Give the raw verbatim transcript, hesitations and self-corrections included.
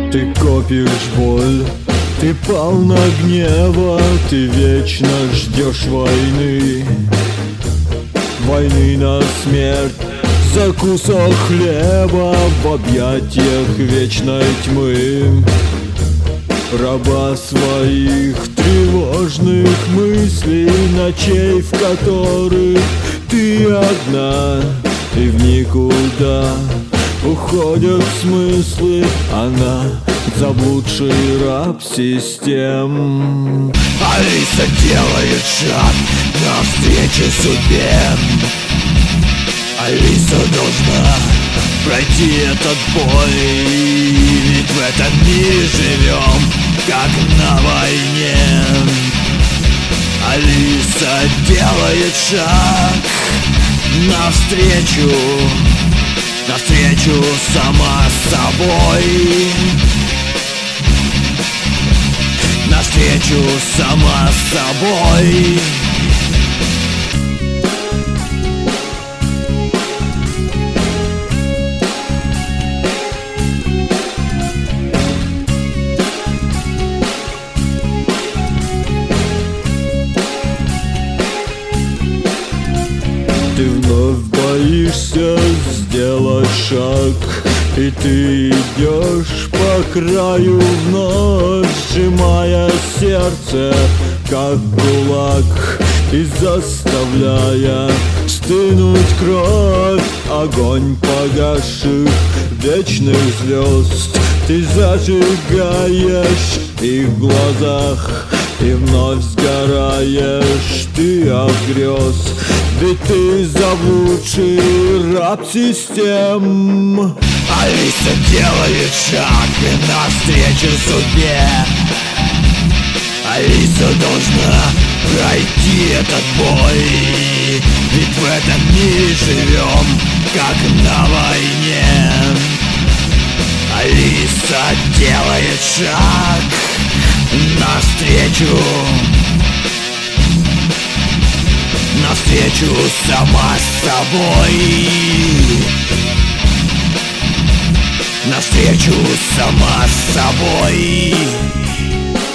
Ты копишь боль, ты полна гнева, ты вечно ждешь войны. Войны на смерть за кусок хлеба в объятиях вечной тьмы. Раба своих тревожных мыслей, ночей, в которых ты одна, и в никуда уходят смыслы. Она заблудший раб систем. Алиса делает шаг навстречу судьбе. Алиса должна пройти этот бой, ведь в этом мире живем, как на войне. Алиса делает шаг навстречу, навстречу сама собой, навстречу сама собой. Ты вновь боишься сделать шаг, и ты идешь по краю вновь, сжимая сердце, как кулак, и заставляя стынуть кровь. Огонь погасших вечных звезд ты зажигаешь их в глазах, и вновь сгораешь ты от грез. Ведь ты заблудший раб систем. Алиса делает шаг навстречу судьбе. Алиса должна пройти этот бой, ведь в этом мире живем, как на войне. Алиса делает шаг навстречу, навстречу сама собой, навстречу сама собой.